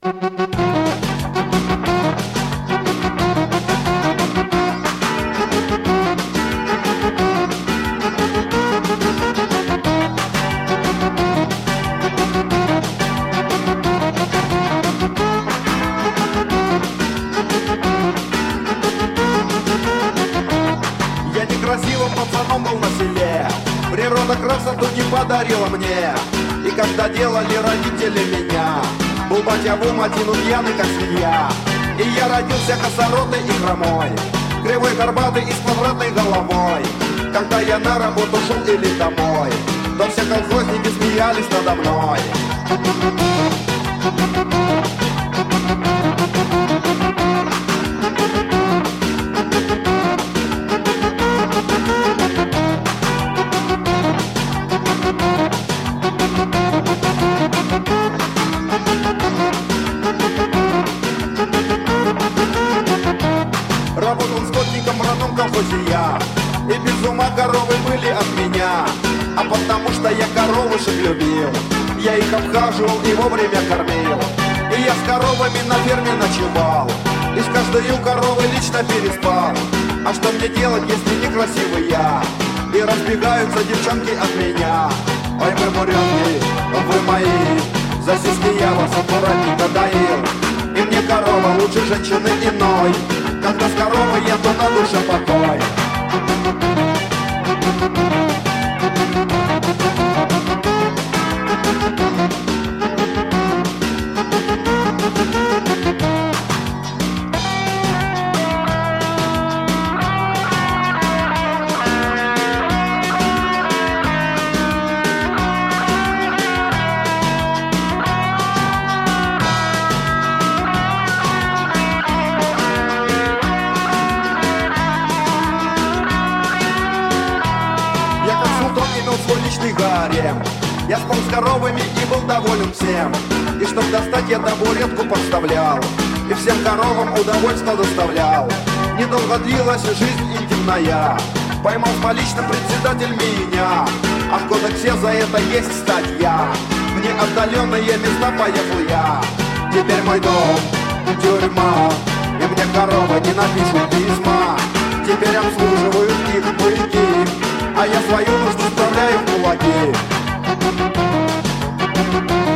Я некрасивым пацаном был на селе, природа красоту не подарила мне. И когда делали родители меня, был батя в ум один пьяный, как свинья. И я родился косоротый и хромой, кривой, горбатый и с квадратной головой. Когда я на работу шел или домой, то все колхозники смеялись надо мной. Работал скотником в родном колхозе я, и без ума коровы были от меня. А потому что я коровушек любил, я их обхаживал и вовремя кормил. И я с коровами на ферме ночевал, и с каждой коровой лично переспал. А что мне делать, если некрасивый я, и разбегаются девчонки от меня? Ой, вы муренки, вы мои, за сиськи я вас аккуратненько доил. И мне корова лучше женщины иной, когда с коровой я, то на душе покой. Свой личный гарем. Я спал с коровами и был доволен всем. И чтоб достать, я табуретку подставлял, и всем коровам удовольствие доставлял. Недолго длилась жизнь интимная, поймал полично председатель меня. А в кодексе за это есть статья, в неотдаленные места поехал я. Теперь мой дом — тюрьма, и мне коровы не напишут письма. Теперь обслуживают их быки, а я свою нужду вставляю в кулаки.